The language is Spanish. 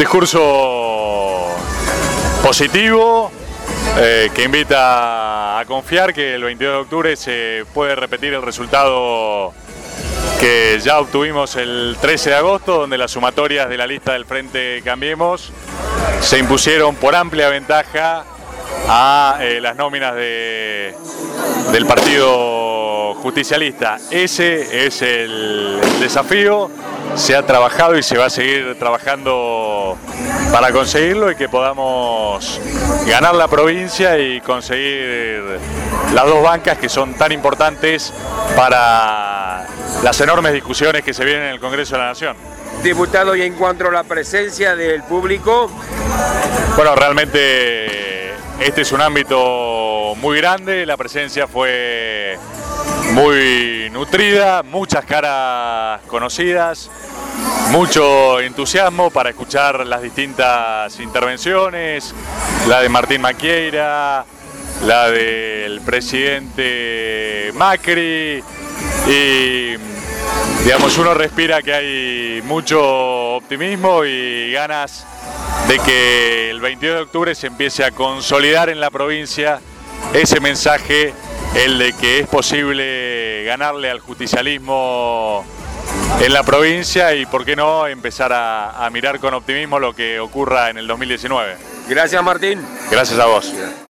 discurso positivo que invita a confiar que el 22 de octubre se puede repetir el resultado que ya obtuvimos el 13 de agosto, donde las sumatorias de la lista del Frente Cambiemos se impusieron por amplia ventaja a las nóminas del Partido Justicialista. Ese es el desafío. Se ha trabajado y se va a seguir trabajando para conseguirlo y que podamos ganar la provincia y conseguir las dos bancas que son tan importantes para las enormes discusiones que se vienen en el Congreso de la Nación. Diputado, y en cuanto a la presencia del público. Bueno, realmente este es un ámbito muy grande, la presencia fue muy nutrida, muchas caras conocidas, mucho entusiasmo para escuchar las distintas intervenciones, la de Martín Maquieira, la del presidente Macri, y digamos, uno respira que hay mucho optimismo y ganas de que el 22 de octubre se empiece a consolidar en la provincia ese mensaje, el de que es posible ganarle al justicialismo en la provincia y, por qué no, empezar a mirar con optimismo lo que ocurra en el 2019. Gracias, Martín. Gracias a vos.